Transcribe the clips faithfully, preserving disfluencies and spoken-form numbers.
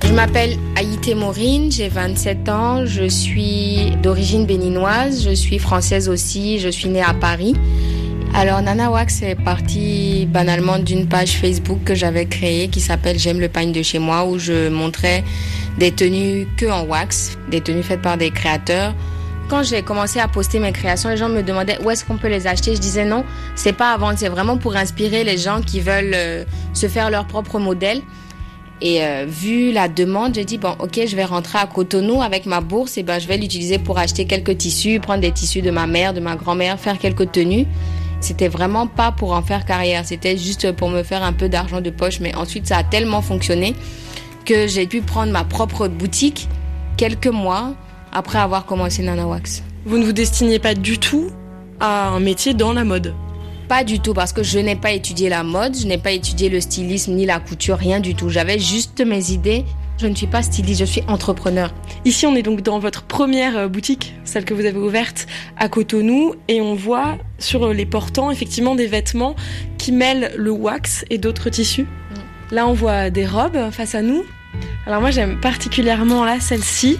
Je m'appelle Aïté Maureen, j'ai vingt-sept ans, je suis d'origine béninoise, je suis française aussi, je suis née à Paris. Alors Nana Wax est partie banalement d'une page Facebook que j'avais créée qui s'appelle J'aime le pagne de chez moi, où je montrais des tenues que en wax, des tenues faites par des créateurs. Quand j'ai commencé à poster mes créations, les gens me demandaient où est-ce qu'on peut les acheter. Je disais non, c'est pas à vendre, c'est vraiment pour inspirer les gens qui veulent euh, se faire leur propre modèle. Et euh, vu la demande, j'ai dit bon, ok, je vais rentrer à Cotonou avec ma bourse et ben je vais l'utiliser pour acheter quelques tissus, prendre des tissus de ma mère, de ma grand-mère, faire quelques tenues. C'était vraiment pas pour en faire carrière, c'était juste pour me faire un peu d'argent de poche. Mais ensuite, ça a tellement fonctionné que j'ai pu prendre ma propre boutique quelques mois après avoir commencé Nana Wax. Vous ne vous destiniez pas du tout à un métier dans la mode? Pas du tout, parce que je n'ai pas étudié la mode, je n'ai pas étudié le stylisme ni la couture, rien du tout. J'avais juste mes idées. Je ne suis pas styliste, je suis entrepreneur. Ici, on est donc dans votre première boutique, celle que vous avez ouverte à Cotonou, et on voit sur les portants effectivement des vêtements qui mêlent le wax et d'autres tissus. Mmh. Là, on voit des robes face à nous. Alors moi, j'aime particulièrement là celle-ci,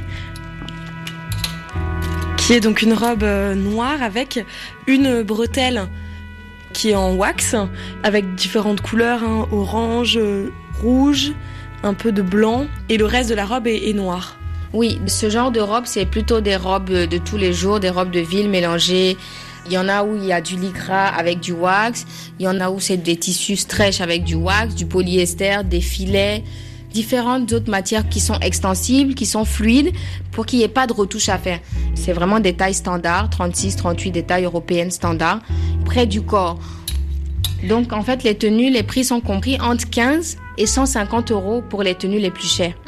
qui est donc une robe noire avec une bretelle qui est en wax, avec différentes couleurs, hein, orange, rouge, un peu de blanc, et le reste de la robe est, est noir. Oui, ce genre de robe, c'est plutôt des robes de tous les jours, des robes de ville mélangées. Il y en a où il y a du lycra avec du wax, il y en a où c'est des tissus stretch avec du wax, du polyester, des filets, différentes autres matières qui sont extensibles, qui sont fluides, pour qu'il n'y ait pas de retouche à faire. C'est vraiment des tailles standards, trente-six, trente-huit, des tailles européennes standards, près du corps. Donc en fait, les tenues, les prix sont compris entre quinze et cent cinquante euros pour les tenues les plus chères.